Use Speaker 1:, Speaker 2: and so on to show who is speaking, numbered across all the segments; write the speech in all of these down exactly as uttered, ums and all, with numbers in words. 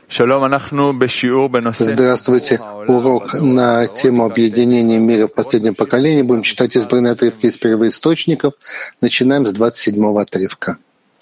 Speaker 1: Здравствуйте. Урок на тему объединения мира в последнем поколении. Будем читать избранные отрывки из первоисточников. Начинаем с двадцать седьмого отрывка.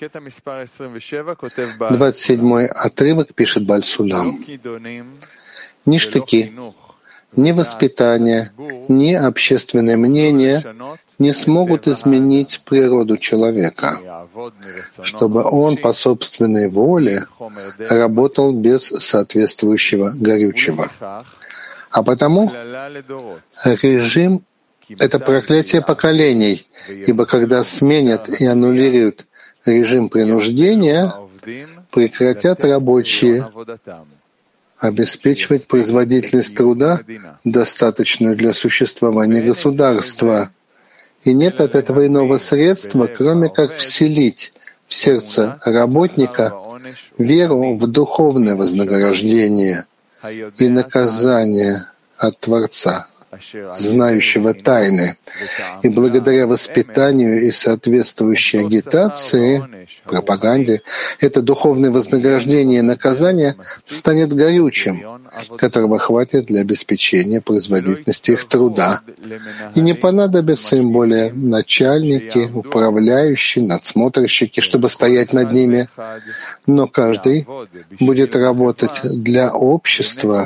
Speaker 1: двадцать седьмой отрывок пишет Бааль Сулам. Ништяки, ни воспитание, ни общественное мнение не смогут изменить природу человека, чтобы он по собственной воле работал без соответствующего горючего. А потому режим — это проклятие поколений, ибо когда сменят и аннулируют режим принуждения, прекратят рабочие обеспечивать производительность труда, достаточную для существования государства. И нет от этого иного средства, кроме как вселить в сердце работника веру в духовное вознаграждение и наказание от Творца, знающего тайны. И благодаря воспитанию и соответствующей агитации, пропаганде, это духовное вознаграждение и наказание станет горючим, которого хватит для обеспечения производительности их труда. И не понадобятся им более начальники, управляющие, надсмотрщики, чтобы стоять над ними, но каждый будет работать для общества,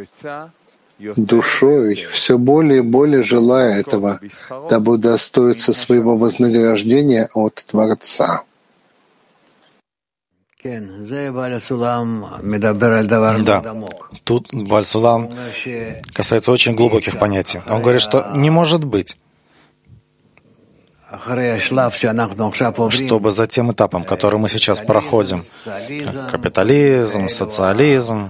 Speaker 1: душой, все более и более желая этого, дабы удостоиться своего вознаграждения от Творца.
Speaker 2: Да, тут Бааль Сулам касается очень глубоких понятий. Он говорит, что не может быть, чтобы за тем этапом, который мы сейчас проходим, капитализм, социализм,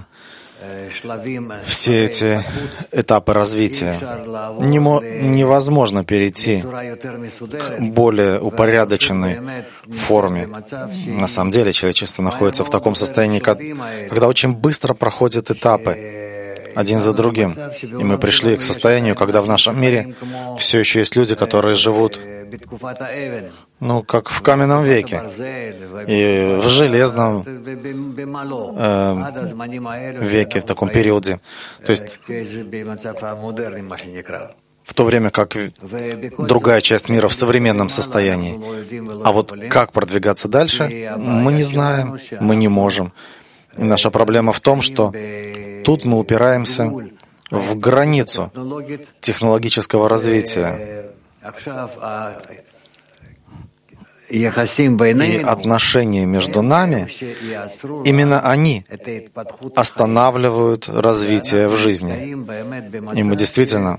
Speaker 2: все эти этапы развития, невозможно перейти к более упорядоченной форме. На самом деле человечество находится в таком состоянии, когда очень быстро проходят этапы один за другим. И мы пришли к состоянию, когда в нашем мире все еще есть люди, которые живут, ну, как в каменном веке и в железном э, веке, в таком периоде. То есть в то время как другая часть мира в современном состоянии. А вот как продвигаться дальше, мы не знаем, мы не можем. И наша проблема в том, что тут мы упираемся в границу технологического развития. И отношения между нами, именно они останавливают развитие в жизни. И мы действительно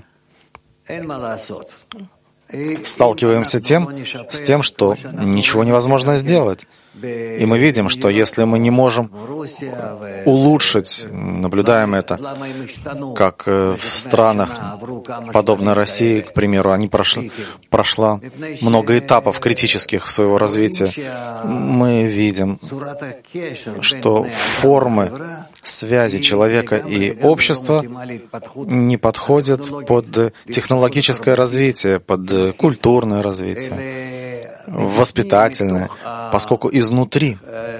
Speaker 2: сталкиваемся тем, с тем, что ничего невозможно сделать. И мы видим, что если мы не можем улучшить, наблюдаем это, как в странах, подобно России, к примеру, они прошли, прошла много этапов критических своего развития, мы видим, что формы связи человека и общества не подходят под технологическое развитие, под культурное развитие, воспитательное, поскольку изнутри,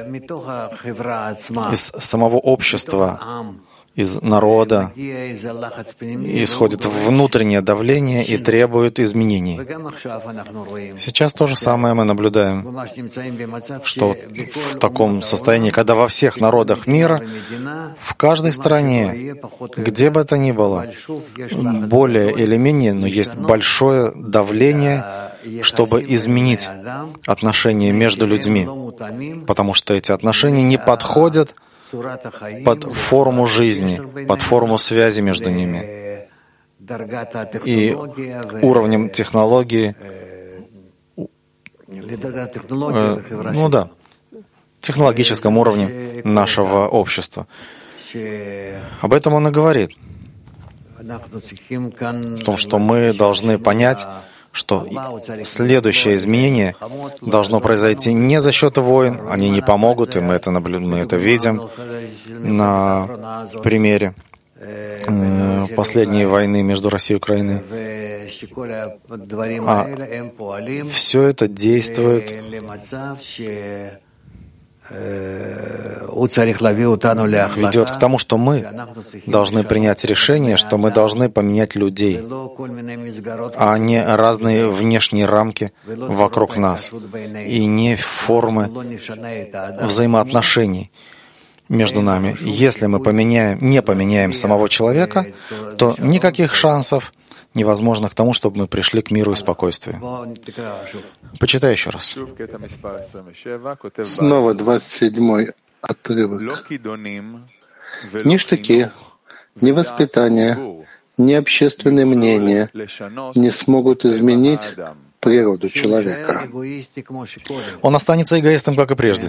Speaker 2: из самого общества, из народа исходит внутреннее давление и требует изменений. Сейчас то же самое мы наблюдаем, что в таком состоянии, когда во всех народах мира, в каждой стране, где бы это ни было, более или менее, но есть большое давление, чтобы изменить отношения между людьми, потому что эти отношения не подходят под форму жизни, под форму связи между ними. И уровнем технологии, э, ну да, технологическом уровне нашего общества. Об этом он и говорит. В том, что мы должны понять, что следующее изменение должно произойти не за счет войн, они не помогут, и мы это, наблю... мы это видим на примере э, последней войны между Россией и Украиной. А все это действует ведет к тому, что мы должны принять решение, что мы должны поменять людей, а не разные внешние рамки вокруг нас, и не формы взаимоотношений между нами. Если мы поменяем, не поменяем самого человека, то никаких шансов невозможно к тому, чтобы мы пришли к миру и спокойствию. Почитай еще раз.
Speaker 1: Снова двадцать седьмой отрывок. Ни штыки, ни воспитание, ни общественное мнение не смогут изменить природу человека.
Speaker 2: Он останется эгоистом, как и прежде.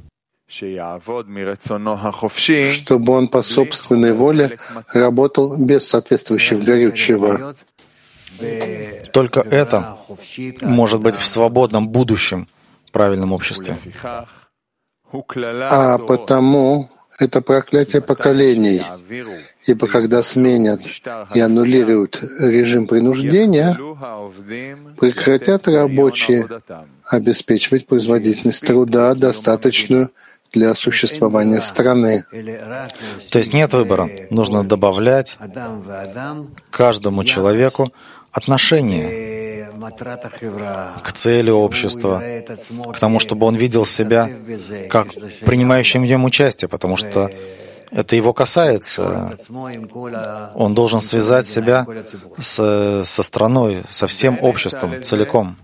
Speaker 1: Чтобы он по собственной воле работал без соответствующего горючего.
Speaker 2: Только это может быть в свободном будущем правильном обществе.
Speaker 1: А потому это проклятие поколений, ибо когда сменят и аннулируют режим принуждения, прекратят рабочие обеспечивать производительность труда, достаточную для существования страны.
Speaker 2: То есть нет выбора. Нужно добавлять каждому человеку отношение к цели общества, к тому, чтобы он видел себя как принимающим в нем участие, потому что это его касается. Он должен связать себя с, со страной, со всем обществом целиком.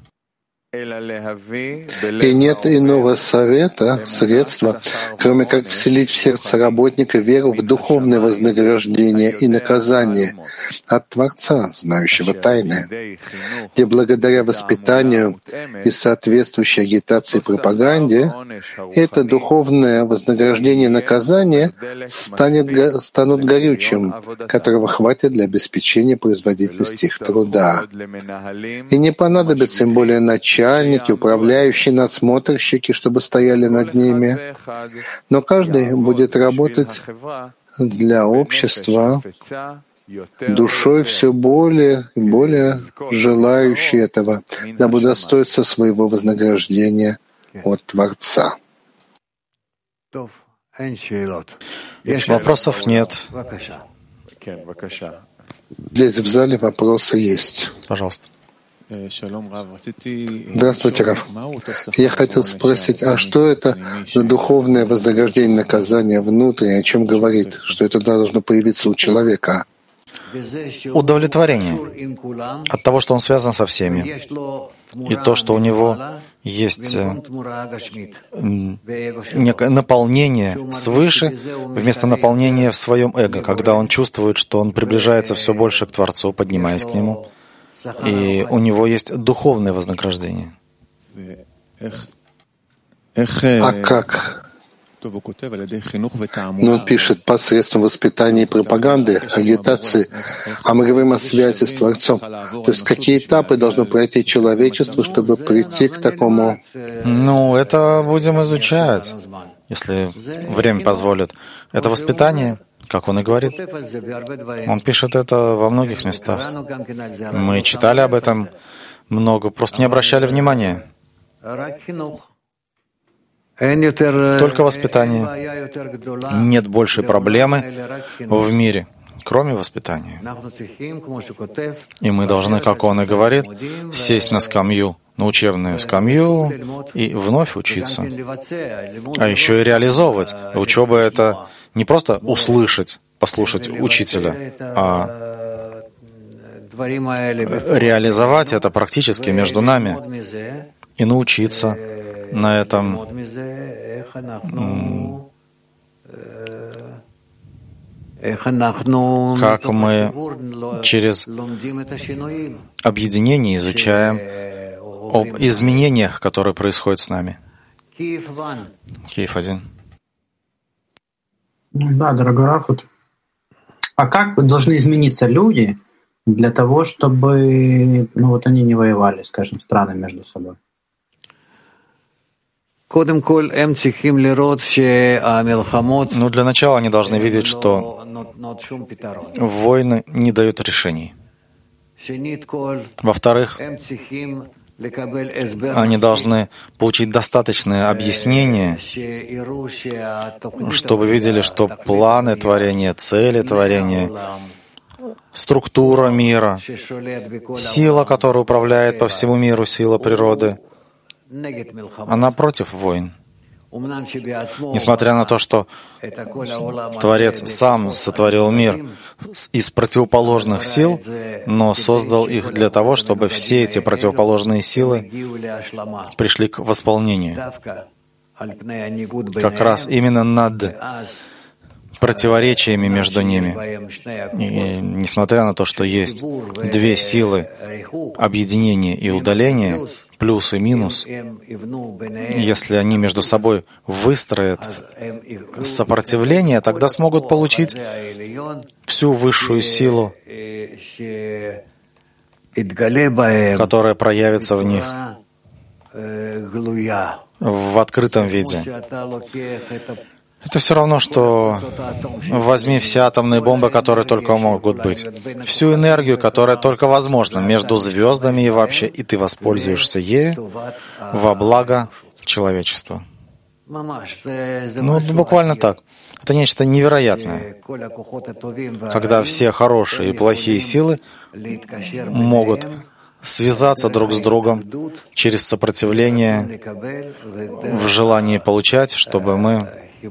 Speaker 1: И нет иного совета, средства, кроме как вселить в сердце работника веру в духовное вознаграждение и наказание от Творца, знающего тайны, где благодаря воспитанию и соответствующей агитации и пропаганде это духовное вознаграждение и наказание станет, станут горючим, которого хватит для обеспечения производительности их труда. И не понадобится им более начать начальники, управляющие, надсмотрщики, чтобы стояли над ними. Но каждый будет работать для общества душой все более и более желающей этого, дабы удостоиться своего вознаграждения от Творца.
Speaker 2: Вопросов нет.
Speaker 1: Здесь в зале вопросы есть.
Speaker 2: Пожалуйста.
Speaker 1: Здравствуйте, Рав. Я хотел спросить, а что это за духовное вознаграждение, наказание внутреннее, о чем говорит, что это должно появиться у человека?
Speaker 2: Удовлетворение от того, что он связан со всеми, и то, что у него есть некое наполнение свыше вместо наполнения в своем эго, когда он чувствует, что он приближается все больше к Творцу, поднимаясь к Нему, и у него есть духовное вознаграждение.
Speaker 1: А как? Ну, он пишет посредством воспитания и пропаганды, агитации, а мы говорим о связи с Творцом. То есть какие этапы должно пройти человечество, чтобы прийти к такому?
Speaker 2: Ну, это будем изучать, если время позволит. Это воспитание, как он и говорит. Он пишет это во многих местах. Мы читали об этом много, просто не обращали внимания. Только воспитание. Нет большей проблемы в мире, кроме воспитания. И мы должны, как он и говорит, сесть на скамью, на учебную скамью и вновь учиться. А еще и реализовывать. Учеба — это не просто услышать, послушать учителя, а реализовать это практически между нами и научиться на этом, как мы через объединение изучаем об изменениях, которые происходят с нами. Киев один.
Speaker 3: Да, дорогой Рав, а как должны измениться люди для того, чтобы ну, вот они не воевали, скажем, страны между собой?
Speaker 2: Ну, для начала они должны видеть, что войны не дают решений. Во-вторых, Они должны получить достаточное объяснение, чтобы видели, что планы творения, цели творения, структура мира, сила, которая управляет по всему миру, сила природы, она против войн. Несмотря на то, что Творец сам сотворил мир из противоположных сил, но создал их для того, чтобы все эти противоположные силы пришли к восполнению. Как раз именно над противоречиями между ними. И несмотря на то, что есть две силы объединения и удаления, плюс и минус, если они между собой выстроят сопротивление, тогда смогут получить всю высшую силу, которая проявится в них в открытом виде. Это все равно, что возьми все атомные бомбы, которые только могут быть, всю энергию, которая только возможна между звездами и вообще, и ты воспользуешься ею во благо человечества. Ну, буквально так. Это нечто невероятное, когда все хорошие и плохие силы могут связаться друг с другом через сопротивление в желании получать, чтобы мы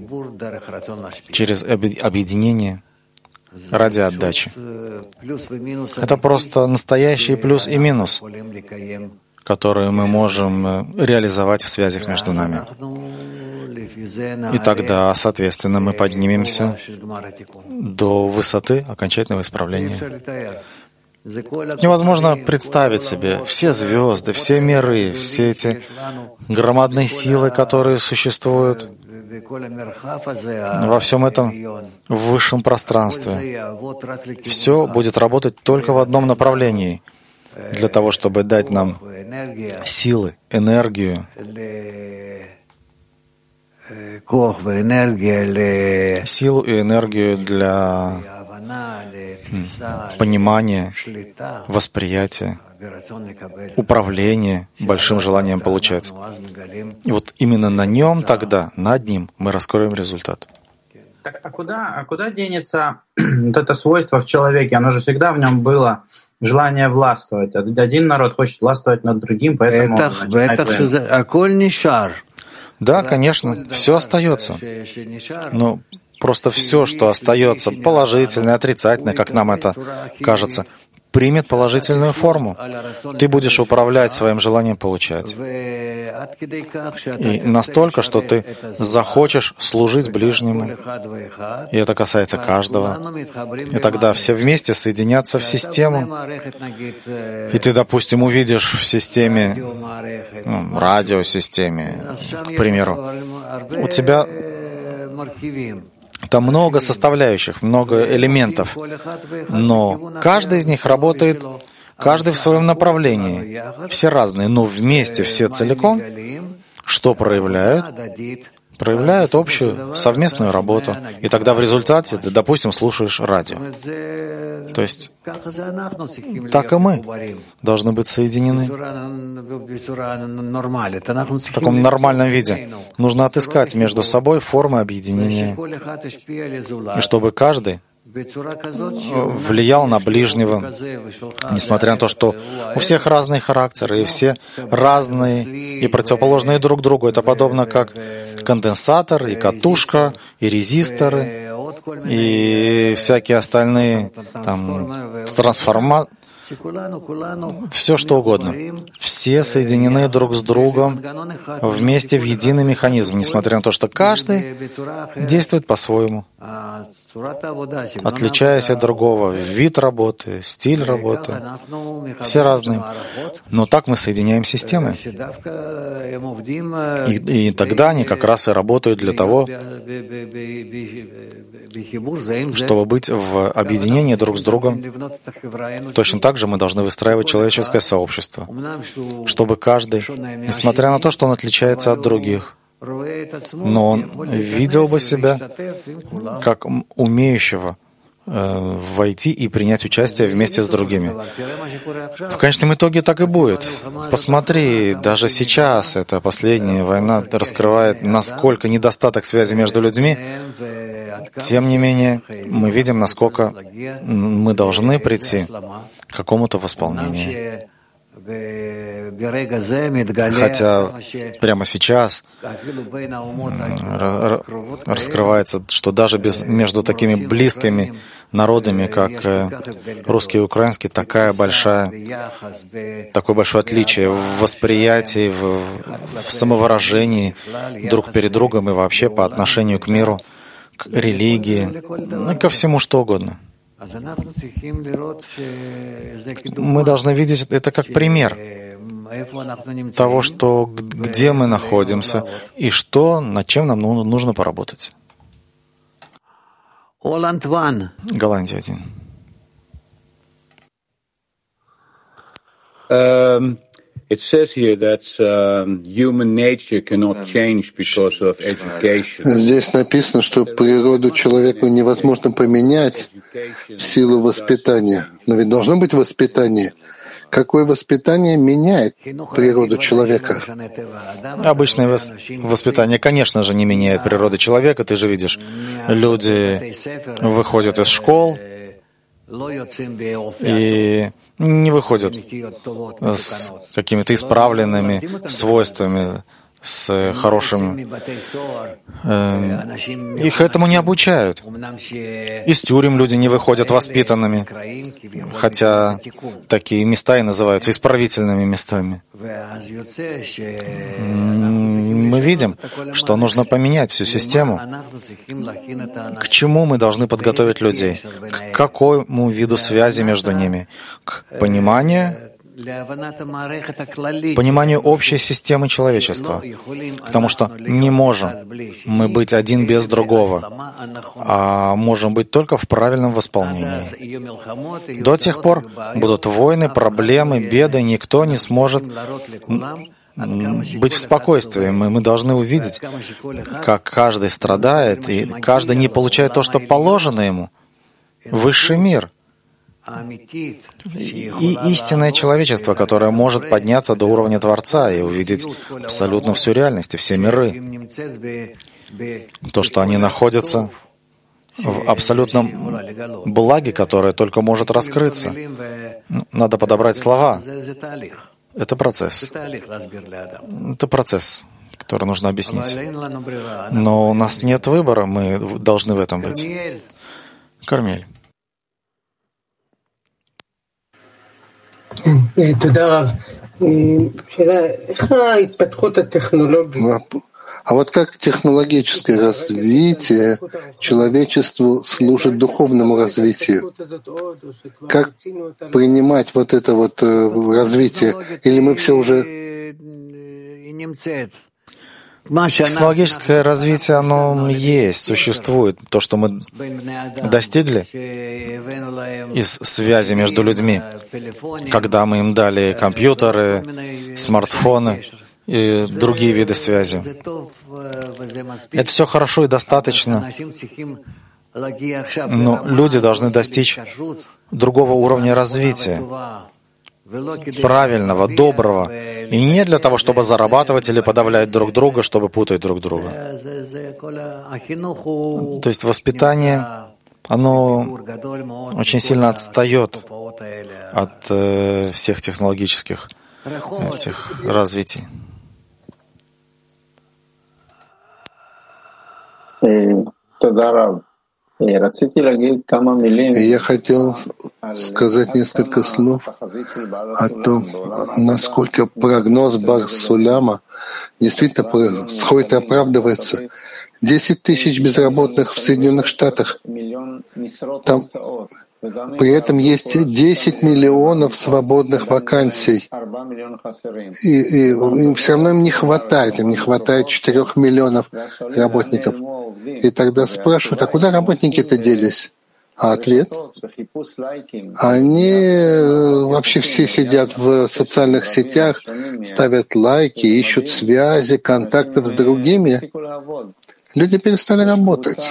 Speaker 2: через объединение ради отдачи. Это просто настоящий плюс и минус, которые мы можем реализовать в связях между нами. И тогда, соответственно, мы поднимемся до высоты окончательного исправления. Невозможно представить себе все звезды, все миры, все эти громадные силы, которые существуют во всем этом в высшем пространстве. Все будет работать только в одном направлении, для того, чтобы дать нам силы, энергию, силу и энергию для понимания, восприятия, управления, большим желанием получать. И вот именно на нем тогда, над ним, мы раскроем результат.
Speaker 3: Так, а куда, а куда денется вот это свойство в человеке? Оно же всегда в нем было, желание властвовать. Один народ хочет властвовать над другим, поэтому...
Speaker 2: Да, конечно, все остается. Но просто все, что остается, положительное, отрицательное, как нам это кажется, примет положительную форму. Ты будешь управлять своим желанием получать. И настолько, что ты захочешь служить ближнему. И это касается каждого. И тогда все вместе соединятся в систему. И ты, допустим, увидишь в системе, ну, радиосистеме, к примеру, у тебя там много составляющих, много элементов, но каждый из них работает, каждый в своем направлении. Все разные, но вместе, все целиком, что проявляют? Проявляют общую совместную работу. И тогда в результате ты, допустим, слушаешь радио. То есть так и мы должны быть соединены в таком нормальном виде. Нужно отыскать между собой формы объединения. И чтобы каждый влиял на ближнего, несмотря на то, что у всех разные характеры, и все разные и противоположные друг другу. Это подобно как конденсатор, и катушка, и резисторы, и всякие остальные там, трансформаторы. Все что угодно. Все соединены друг с другом вместе в единый механизм, несмотря на то, что каждый действует по-своему, отличаясь от другого. Вид работы, стиль работы. Все разные. Но так мы соединяем системы. И, и тогда они как раз и работают для того, чтобы быть в объединении друг с другом. Точно так же мы должны выстраивать человеческое сообщество, чтобы каждый, несмотря на то, что он отличается от других, но он видел бы себя как умеющего войти и принять участие вместе с другими. В конечном итоге так и будет. Посмотри, даже сейчас эта последняя война раскрывает, насколько недостаток связи между людьми. Тем не менее, мы видим, насколько мы должны прийти к какому-то восполнению. Хотя прямо сейчас раскрывается, что даже без, между такими близкими народами, как русский и украинский, такая большая, такое большое отличие в восприятии, в, в самовыражении друг перед другом и вообще по отношению к миру, к религии, ко всему что угодно. Мы должны видеть это как пример того, что где мы находимся и что, над чем нам нужно поработать. Голландия один.
Speaker 4: Um, it says here that um, human nature cannot change because of education.
Speaker 1: Здесь написано, что природу человеку невозможно поменять в силу воспитания. Но ведь должно быть воспитание. Какое воспитание меняет природу человека?
Speaker 2: Обычное воспитание, конечно же, не меняет природу человека. Ты же видишь, люди выходят из школ и не выходят с какими-то исправленными свойствами, с хорошими. Их этому не обучают. Из тюрем люди не выходят воспитанными, хотя такие места и называются исправительными местами. Мы видим, что нужно поменять всю систему. К чему мы должны подготовить людей? К какому виду связи между ними? К пониманию пониманию общей системы человечества, потому что не можем мы быть один без другого, а можем быть только в правильном восполнении. До тех пор будут войны, проблемы, беды, никто не сможет быть в спокойствии. Мы, мы должны увидеть, как каждый страдает, и каждый не получает то, что положено ему. Высший мир и истинное человечество, которое может подняться до уровня Творца и увидеть абсолютно всю реальность и все миры. То, что они находятся в абсолютном благе, которое только может раскрыться. Надо подобрать слова. Это процесс. Это процесс, который нужно объяснить. Но у нас нет выбора, мы должны в этом быть. Кармель.
Speaker 1: А вот как технологическое развитие человечеству служит духовному развитию? Как принимать вот это вот развитие? Или мы все уже...
Speaker 2: Технологическое развитие, оно есть, существует. То, что мы достигли из связи между людьми, когда мы им дали компьютеры, смартфоны и другие виды связи. Это все хорошо и достаточно, но люди должны достичь другого уровня развития, правильного, доброго, и не для того, чтобы зарабатывать или подавлять друг друга, чтобы путать друг друга. То есть воспитание, оно очень сильно отстает от э, всех технологических этих развитий.
Speaker 1: Я хотел сказать несколько слов о том, насколько прогноз Бар-Суляма действительно сходит и оправдывается. Десять тысяч безработных в Соединенных Штатах. Там при этом есть десять миллионов свободных вакансий. И, и им все равно им не хватает, им не хватает четырех миллионов работников. И тогда спрашивают, а куда работники-то делись? А ответ? Они вообще все сидят в социальных сетях, ставят лайки, ищут связи, контактов с другими. Люди перестали работать.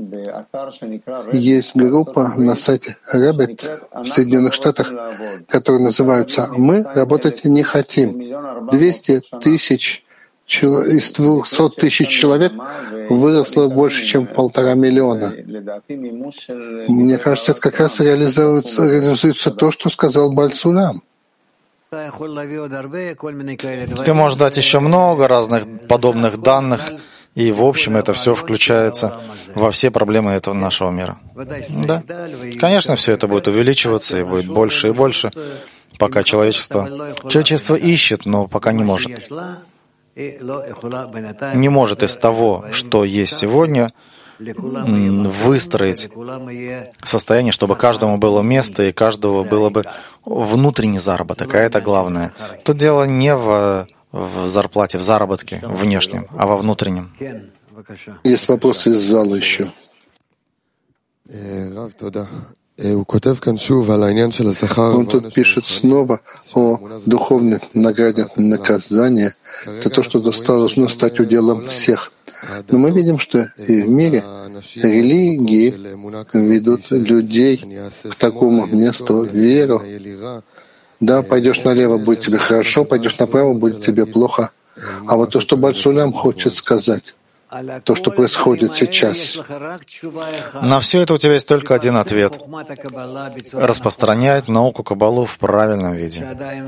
Speaker 1: Есть группа на сайте Rabbit в Соединенных Штатах, которая называется «Мы работать не хотим». двести тысяч из двухсот тысяч человек выросло больше, чем полтора миллиона. Мне кажется, это как раз реализуется, реализуется то, что сказал Бааль Сулам.
Speaker 2: Ты можешь дать еще много разных подобных данных, и в общем это все включается во все проблемы этого нашего мира. Да, конечно, все это будет увеличиваться и будет больше и больше, пока человечество, человечество ищет, но пока не может. Не может из того, что есть сегодня, выстроить состояние, чтобы каждому было место и каждого было бы внутренний заработок, а это главное. Тут дело не в, в зарплате, в заработке внешнем, а во внутреннем.
Speaker 1: Есть вопросы из зала еще. Он тут пишет снова о духовной награде наказания. Это то, что должно стать уделом всех. Но мы видим, что и в мире религии ведут людей к такому месту, веру. Да, пойдешь налево, будет тебе хорошо, пойдешь направо, будет тебе плохо. А вот то, что Бааль Сулам хочет сказать, то, что происходит сейчас.
Speaker 2: На все это у тебя есть только один ответ. Распространять науку Каббалу в правильном виде.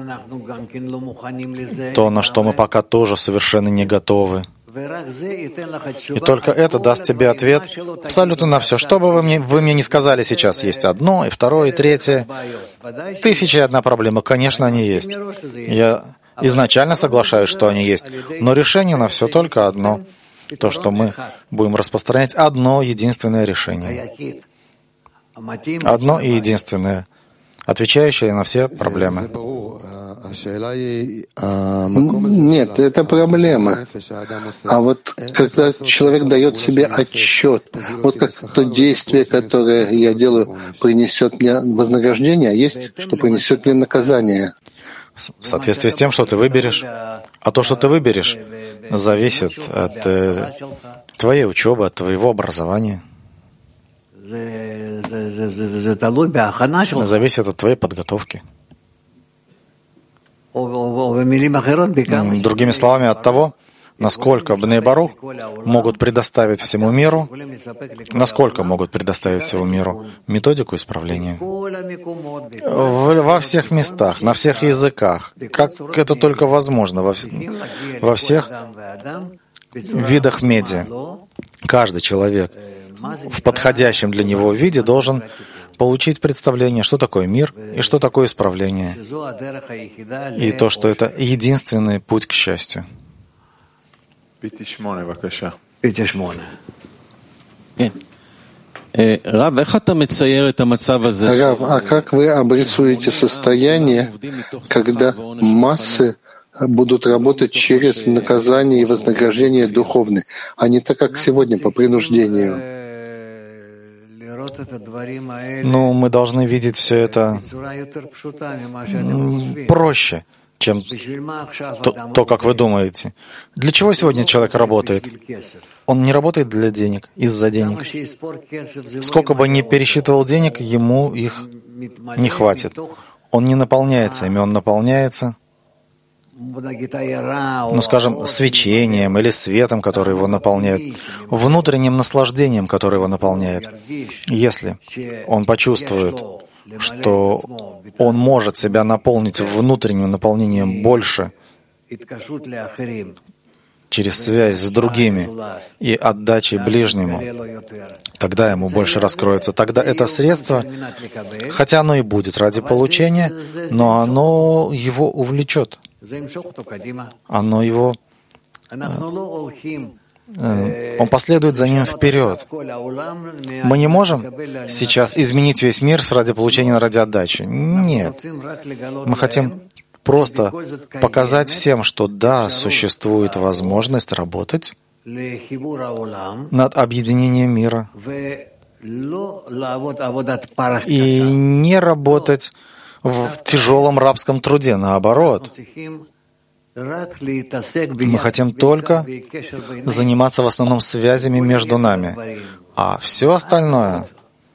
Speaker 2: То, на что мы пока тоже совершенно не готовы. И только это даст тебе ответ абсолютно на все. Что бы вы мне, вы мне не сказали сейчас, есть одно, и второе, и третье. Тысяча и одна проблема. Конечно, они есть. Я изначально соглашаюсь, что они есть. Но решение на все только одно. То, что мы будем распространять одно единственное решение. Одно и единственное, отвечающее на все проблемы.
Speaker 1: Нет, это проблема. А вот когда человек дает себе отчет, вот как то действие, которое я делаю, принесет мне вознаграждение, а есть, что принесет мне наказание.
Speaker 2: В соответствии с тем, что ты выберешь. А то, что ты выберешь, зависит от э, твоей учебы, от твоего образования. Зависит от твоей подготовки. Другими словами, от того, насколько Бней Барух могут предоставить всему миру, насколько могут предоставить всему миру методику исправления. Во всех местах, на всех языках, как это только возможно, во, во всех видах медиа. Каждый человек в подходящем для него виде должен получить представление, что такое мир и что такое исправление. И то, что это единственный путь к счастью.
Speaker 1: Рав, а как вы обрисуете состояние, когда массы будут работать через наказание и вознаграждение духовное, а не так, как сегодня, по принуждению?
Speaker 2: Ну, мы должны видеть все это проще, чем то, то, как вы думаете. Для чего сегодня человек работает? Он не работает для денег, из-за денег. Сколько бы ни пересчитывал денег, ему их не хватит. Он не наполняется ими, он наполняется, ну, скажем, свечением или светом, который его наполняет, внутренним наслаждением, которое его наполняет. Если он почувствует, что он может себя наполнить внутренним наполнением больше через связь с другими и отдачей ближнему, тогда ему больше раскроется. Тогда это средство, хотя оно и будет ради получения, но оно его увлечет. Оно его... Он последует за ним вперед. Мы не можем сейчас изменить весь мир ради получения, ради отдачи. Нет. Мы хотим просто показать всем, что да, существует возможность работать над объединением мира и не работать в тяжелом рабском труде, наоборот. Мы хотим только заниматься в основном связями между нами, а все остальное,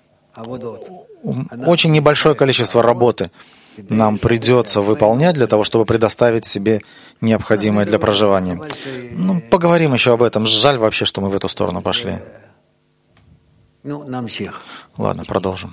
Speaker 2: очень небольшое количество работы нам придется выполнять для того, чтобы предоставить себе необходимое для проживания. Ну, поговорим еще об этом. Жаль вообще, что мы в эту сторону пошли. Ладно, продолжим.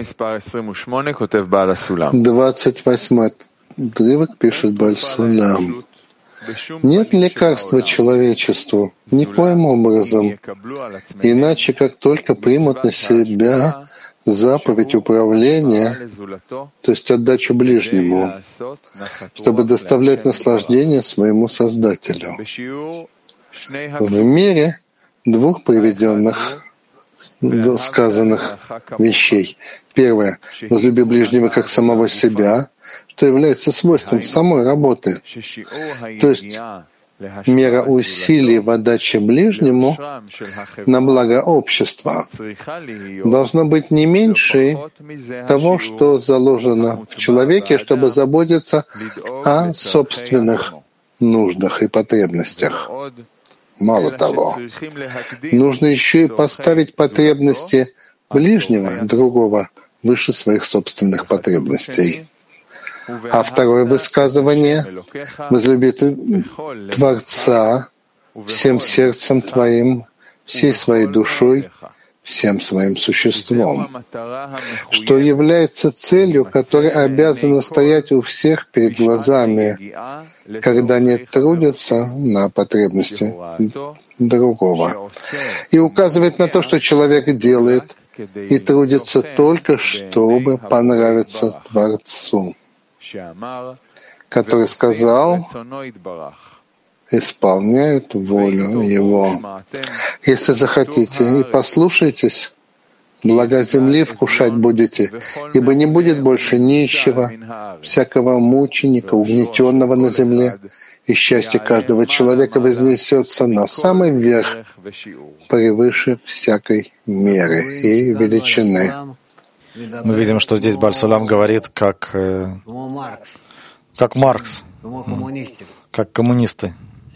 Speaker 1: двадцать восьмой отрывок пишет Бааль Сулам. Нет лекарства человечеству никоим образом, иначе как только примут на себя заповедь управления, то есть отдачу ближнему, чтобы доставлять наслаждение своему Создателю. В мире двух приведенных сказанных вещей. Первое. Возлюби ближнего как самого себя, что является свойством самой работы. То есть мера усилий в отдаче ближнему на благо общества должно быть не меньше того, что заложено в человеке, чтобы заботиться о собственных нуждах и потребностях. Мало того, нужно еще и поставить потребности ближнего, другого, выше своих собственных потребностей. А второе высказывание — возлюби Творца всем сердцем твоим, всей своей душой, всем своим существом, что является целью, которая обязана стоять у всех перед глазами, когда они трудятся на потребности другого, и указывает на то, что человек делает и трудится только, чтобы понравиться Творцу, который сказал: исполняют волю Его. Если захотите и послушаетесь, блага земли вкушать будете, ибо не будет больше нищего, всякого мученика, угнетенного на земле, и счастье каждого человека вознесется на самый верх, превыше всякой меры и величины.
Speaker 2: Мы видим, что здесь Бааль Сулам говорит как, э, как Маркс, как коммунисты.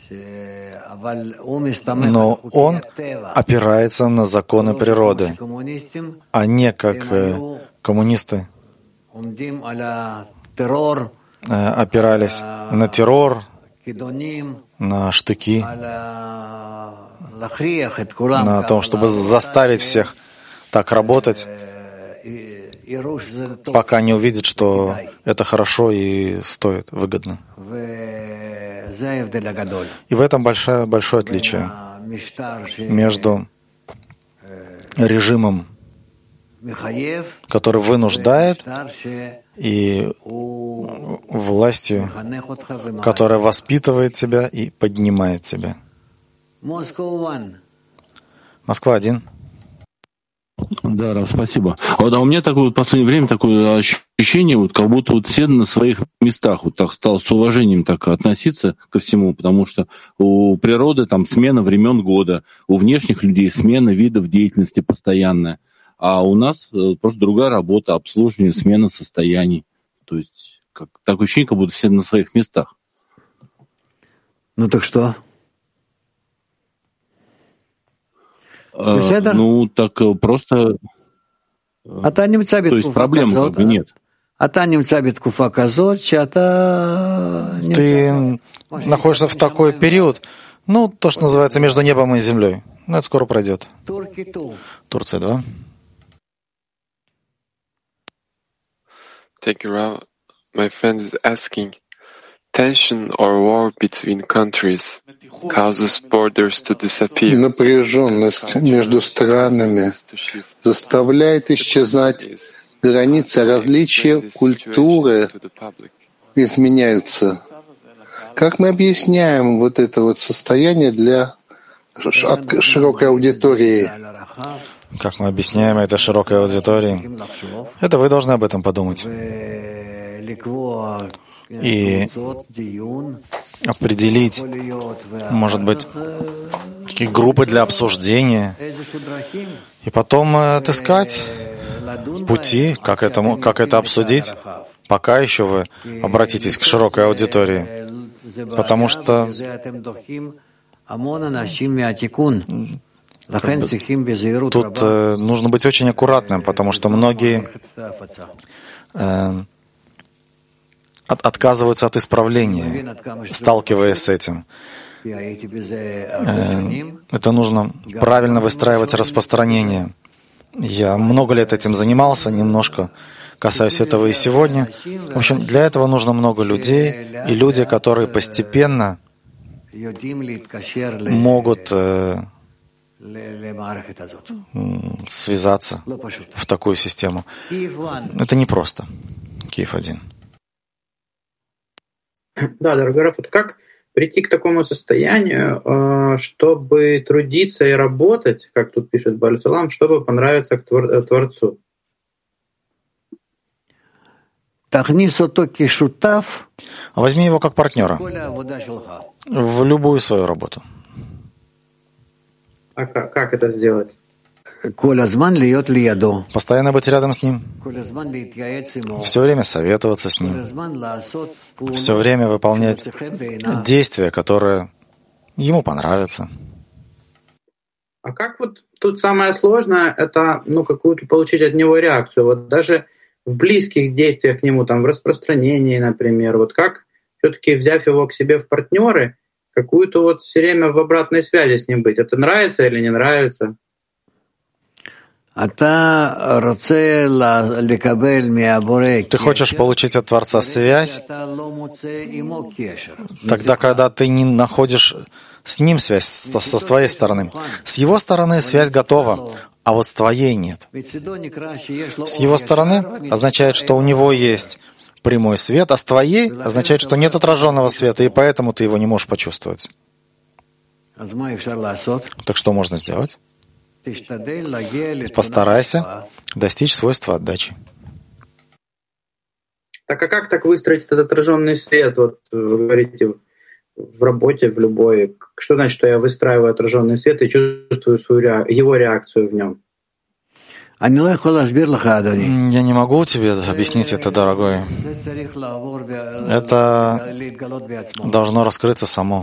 Speaker 2: Но он опирается на законы природы, а не как э, коммунисты э, опирались на террор, на штыки, на том, чтобы заставить всех так работать, пока не увидят, что это хорошо и стоит, выгодно. И в этом большое, большое отличие между режимом, который вынуждает, и властью, которая воспитывает тебя и поднимает тебя. Москва один.
Speaker 5: Да, Рав, спасибо. А вот а у меня такое вот в последнее время такое ощущение, вот как будто вот все на своих местах, вот так стал с уважением так относиться ко всему, потому что у природы там смена времен года, у внешних людей смена видов деятельности постоянная, а у нас просто другая работа, обслуживание, смена состояний. То есть как, такое ощущение, как будто все на своих местах.
Speaker 6: Ну так что?
Speaker 5: А, ну, так просто... То есть проблем как бы нет.
Speaker 2: Ты находишься в такой период, ну, то, что называется между небом и землей. Но это скоро пройдет. Турция два.
Speaker 7: Thank you, Rav. My friend is asking, tension or war between countries causes borders to disappear.
Speaker 1: Напряженность между странами заставляет исчезать границы, различия культуры изменяются. Как мы объясняем вот это вот состояние для широкой аудитории?
Speaker 2: Как мы объясняем это широкой аудитории? Это вы должны об этом подумать. И определить, может быть, такие группы для обсуждения, и потом отыскать пути, как это, как это обсудить, пока еще вы обратитесь к широкой аудитории. потому что тут э, нужно быть очень аккуратным, потому что многие э, от, отказываются от исправления, сталкиваясь с этим. Э, это нужно правильно выстраивать распространение. Я много лет этим занимался, немножко касаюсь этого и сегодня. В общем, для этого нужно много людей, и люди, которые постепенно могут э, связаться в такую систему. Это непросто. Киев один.
Speaker 3: Да, дорогой Раф, как прийти к такому состоянию, чтобы трудиться и работать, как тут пишет Бааль Сулам, чтобы понравиться к твор- Творцу?
Speaker 2: Возьми его как партнера в любую свою работу.
Speaker 3: А как, как это сделать?
Speaker 2: Постоянно быть рядом с ним, все время советоваться с ним, все время выполнять действия, которые ему понравятся.
Speaker 3: А как вот тут самое сложное, это ну, какую-то получить от него реакцию. Вот даже в близких действиях к нему, там, в распространении, например, вот как все-таки, взяв его к себе в партнеры, какую-то вот все время в обратной связи с ним быть. Это нравится или не нравится?
Speaker 2: Ты хочешь получить от Творца связь, тогда, когда ты не находишь с ним связь, со, со своей стороны. С его стороны связь готова, а вот с твоей нет. С его стороны означает, что у него есть прямой свет, а с твоей означает, что нет отраженного света, и поэтому ты его не можешь почувствовать. Так что можно сделать? Постарайся достичь свойства отдачи.
Speaker 3: Так а как так выстроить этот отраженный свет? Вот вы говорите, в работе, в любой. Что значит, что я выстраиваю отраженный свет и чувствую свою ре... его реакцию в нем?
Speaker 2: Я не могу тебе объяснить это, дорогой. Это должно раскрыться само.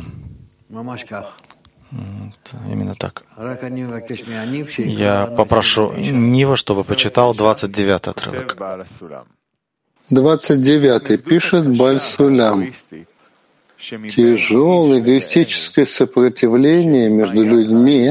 Speaker 2: Именно так. Я попрошу Нива, чтобы почитал двадцать девятый отрывок.
Speaker 1: двадцать девятый пишет Бааль Сулам. Тяжелое эгоистическое сопротивление между людьми,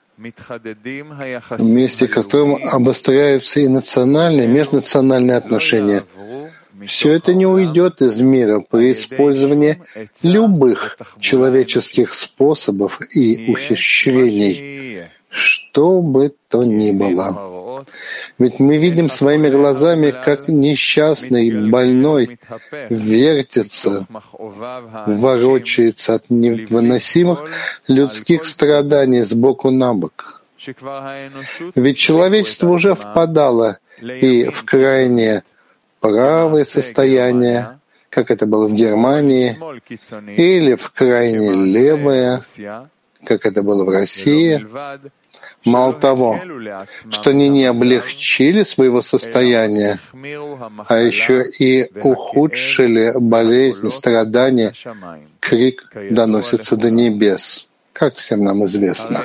Speaker 1: вместе с которым обостряются и национальные, и межнациональные отношения. Все это не уйдет из мира при использовании любых человеческих способов и ухищрений, что бы то ни было. Ведь мы видим своими глазами, как несчастный, больной вертится, ворочается от невыносимых людских страданий сбоку на бок. Ведь человечество уже впадало и в крайне правое состояние, как это было в Германии, или в крайне левое, как это было в России. Мало того, что они не облегчили своего состояния, а еще и ухудшили болезнь, страдания, крик доносится до небес, как всем нам известно.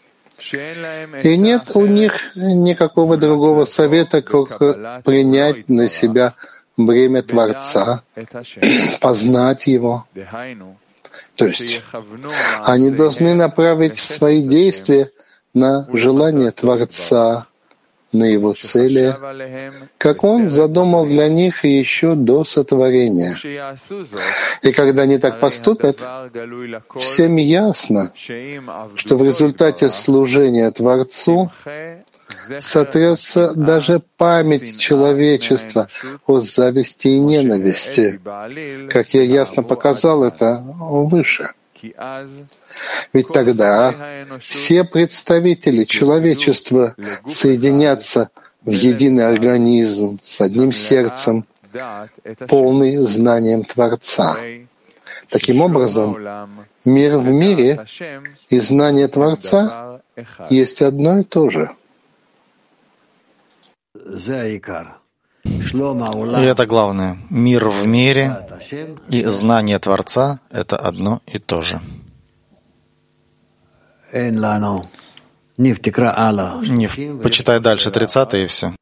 Speaker 1: И нет у них никакого другого совета, как принять на себя бремя Творца, познать Его. То есть они должны направить свои действия на желание Творца, на Его цели, как Он задумал для них еще до сотворения. И когда они так поступят, всем ясно, что в результате служения Творцу сотрется даже память человечества о зависти и ненависти, как я ясно показал это выше. Ведь тогда все представители человечества соединятся в единый организм с одним сердцем, полный знанием Творца. Таким образом, мир в мире и знание Творца есть одно и то же.
Speaker 2: И это главное. Мир в мире и знание Творца — это одно и то же. Ниф, почитай дальше, тридцатый и все.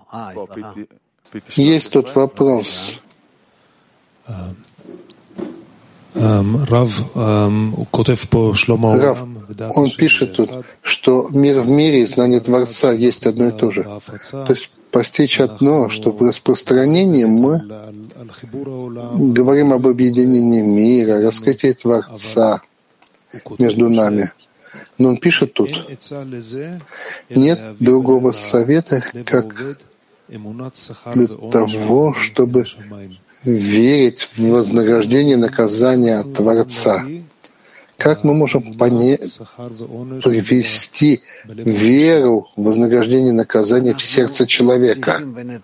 Speaker 1: Есть тут вопрос.
Speaker 8: Рав,
Speaker 1: он пишет тут, что мир в мире и знание Творца есть одно и то же. То есть постичь одно, что в распространении мы говорим об объединении мира, раскрытии Творца между нами. Но он пишет тут, нет другого совета, как для того, чтобы верить в вознаграждение наказания от Творца. Как мы можем поне... привести веру в вознаграждение наказания в сердце человека?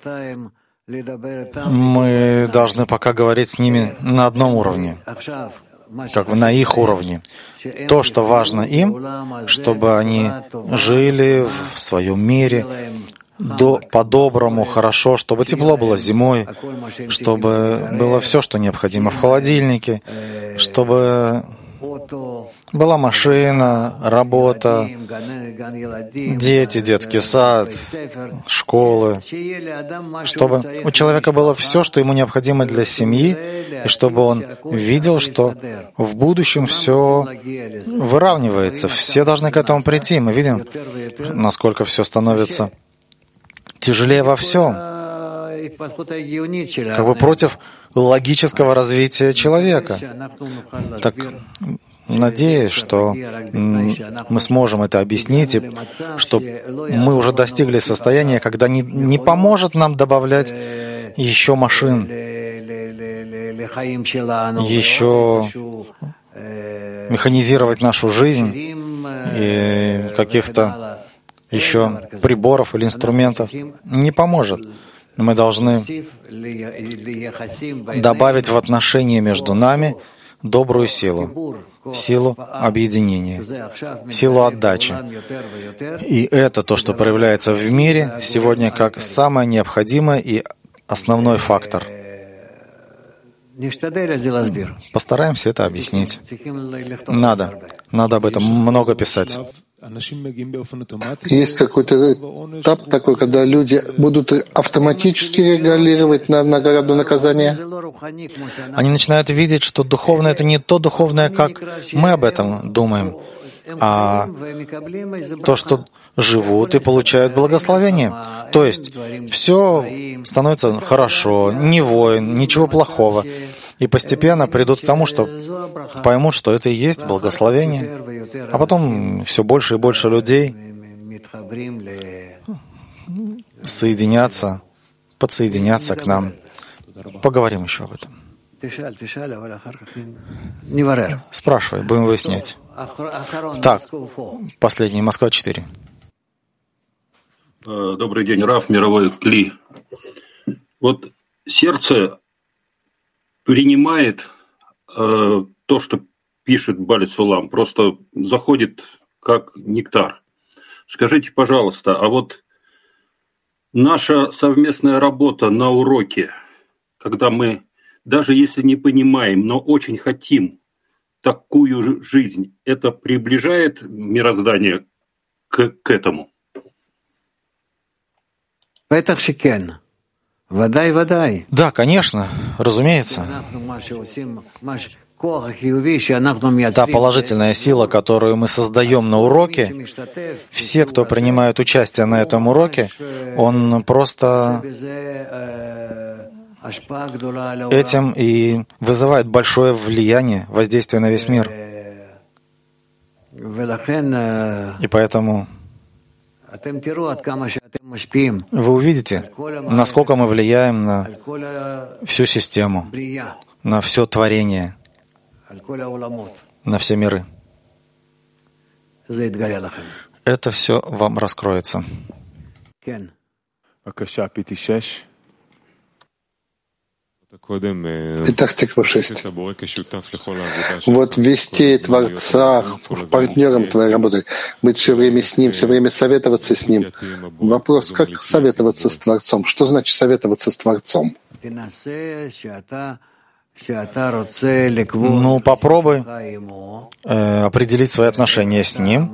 Speaker 2: Мы должны пока говорить с ними на одном уровне, как бы на их уровне. То, что важно им, чтобы они жили в своем мире, До, по-доброму, хорошо, чтобы тепло было зимой, чтобы было все, что необходимо в холодильнике, чтобы была машина, работа, дети, детский сад, школы, чтобы у человека было все, что ему необходимо для семьи, и чтобы он видел, что в будущем все выравнивается. Все должны к этому прийти. Мы видим, насколько все становится тяжелее во всем, как бы против логического развития человека. Так, надеюсь, что мы сможем это объяснить, и что мы уже достигли состояния, когда не, не поможет нам добавлять еще машин, еще механизировать нашу жизнь и каких-то еще приборов или инструментов. Не поможет. Мы должны добавить в отношения между нами добрую силу, силу объединения, силу отдачи. И это то, что проявляется в мире сегодня как самое необходимое и основной фактор. Постараемся это объяснить. Надо. Надо об этом много писать.
Speaker 1: Есть какой-то этап такой, когда люди будут автоматически реагировать на награду наказания?
Speaker 2: Они начинают видеть, что духовное — это не то духовное, как мы об этом думаем, а то, что живут и получают благословение. То есть все становится хорошо, не воин, ничего плохого. И постепенно придут к тому, что поймут, что это и есть благословение. А потом все больше и больше людей соединятся, подсоединятся к нам. Поговорим еще об этом. Спрашивай, будем выяснять. Так, последний, Москва четыре.
Speaker 9: Добрый день, Рав, мировой Кли. Вот сердце принимает э, то, что пишет Бали Сулам, просто заходит как нектар. Скажите, пожалуйста, а вот наша совместная работа на уроке, когда мы, даже если не понимаем, но очень хотим такую жизнь, это приближает мироздание к, к этому?
Speaker 2: Да, конечно, разумеется. Та положительная сила, которую мы создаем на уроке, все, кто принимает участие на этом уроке, он просто этим и вызывает большое влияние, воздействие на весь мир. И поэтому вы увидите, насколько мы влияем на всю систему, на все творение, на все миры. Это все вам раскроется.
Speaker 1: Итак, Тиква шесть. Вот вести Творца партнером твоей работы, быть все время с Ним, все время советоваться с Ним. Вопрос, как советоваться с Творцом? Что значит советоваться с Творцом?
Speaker 2: Ну, попробуй э, определить свои отношения с Ним,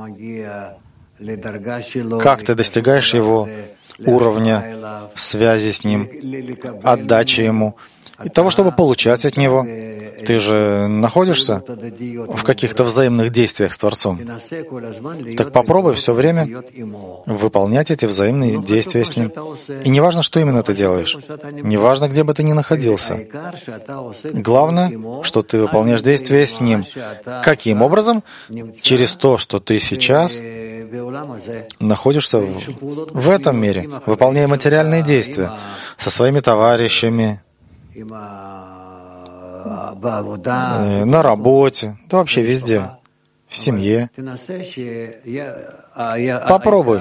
Speaker 2: как ты достигаешь Его уровня связи с Ним, отдачи Ему, и того, чтобы получать от Него. Ты же находишься в каких-то взаимных действиях с Творцом. Так попробуй все время выполнять эти взаимные действия с Ним. И не важно, что именно ты делаешь. Не важно, где бы ты ни находился. Главное, что ты выполняешь действия с Ним. Каким образом? Через то, что ты сейчас находишься в, в этом мире, выполняя материальные действия со своими товарищами, на работе, да вообще везде, в семье. Попробуй,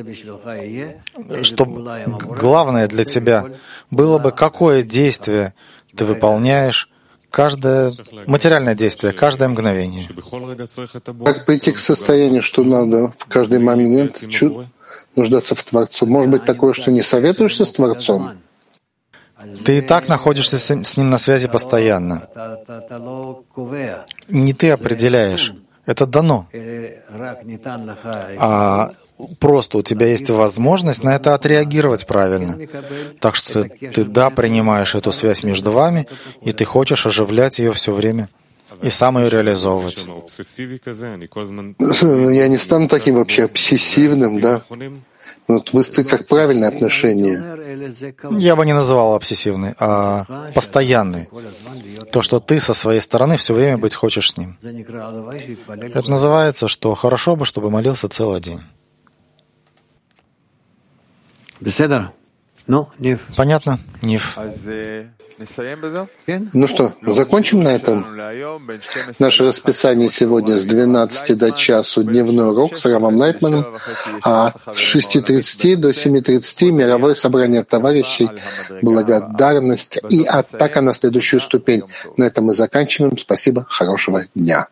Speaker 2: чтобы главное для тебя было бы, какое действие ты выполняешь, каждое материальное действие, каждое мгновение.
Speaker 1: Как прийти к состоянию, что надо в каждый момент нуждаться в Творцу? Может быть такое, что не советуешься с Творцом?
Speaker 2: Ты и так находишься с Ним на связи постоянно. Не ты определяешь. Это дано. А просто у тебя есть возможность на это отреагировать правильно. Так что ты, ты да, принимаешь эту связь между вами, и ты хочешь оживлять ее все время и сам ее реализовывать.
Speaker 1: Я не стану таким вообще обсессивным, да? Вот вы как правильное отношение?
Speaker 2: Я бы не называл обсессивный, а постоянный. То, что ты со своей стороны все время быть хочешь с Ним. Это называется, что хорошо бы, чтобы молился целый день. Понятно, Нив?
Speaker 1: Ну что, закончим на этом? Наше расписание сегодня с двенадцати до часу дневной урок с Равом Лайтманом, а с шести тридцати до семи тридцати мировое собрание товарищей, благодарность и атака на следующую ступень. На этом мы заканчиваем. Спасибо, хорошего дня.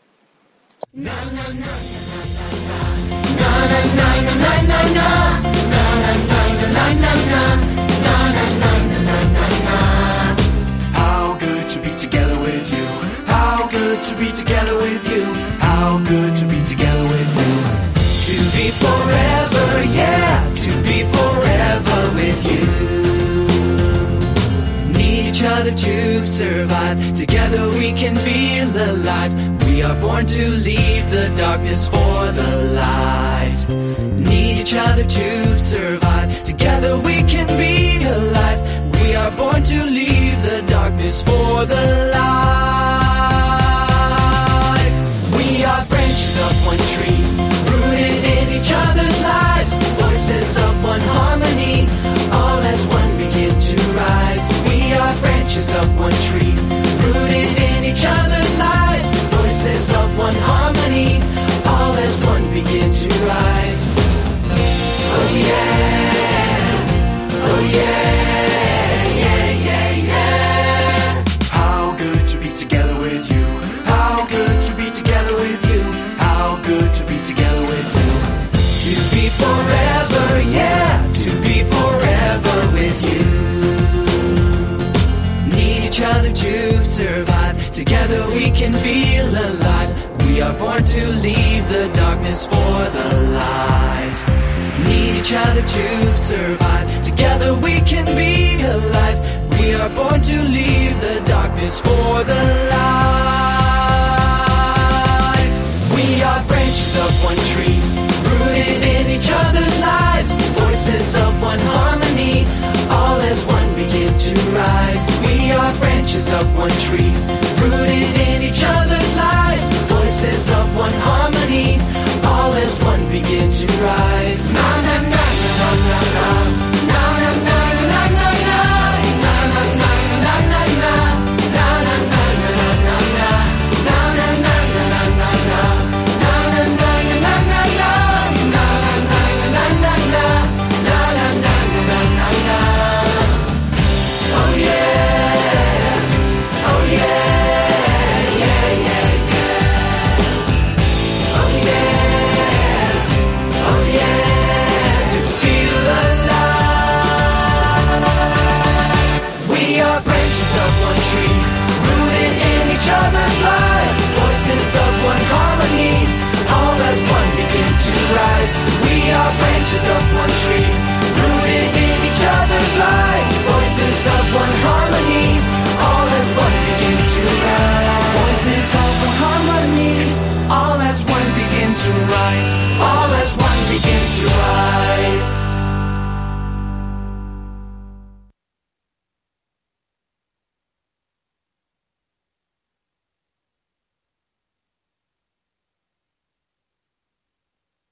Speaker 10: How good to be together with you. How good to be together with you. How good to be together with you. To be forever, yeah, to be forever with you. Need each other to survive. Together we can feel alive. We are born to leave the darkness for the light. Need each other to survive. Together we can be alive. We are born to leave the darkness for the light. We are branches of one tree, rooted in each other's lives. Voices of one harmony, all as one begin to rise. We are branches of one tree, rooted in each other's lives. Voices of one harmony, all as one begin to rise. Oh yeah, oh yeah, yeah, yeah, yeah. How good to be together with you. How good to be together with you. How good to be together with you. To be forever, yeah, to be forever with you. Need each other to survive. Together we can feel alive. We are born to leave the darkness for the light. Need each other to survive. Together we can be alive. We are born to leave the darkness for the light. We are branches of one tree, rooted in each other's lives. Voices of one harmony, all as one begin to rise. We are branches of one tree,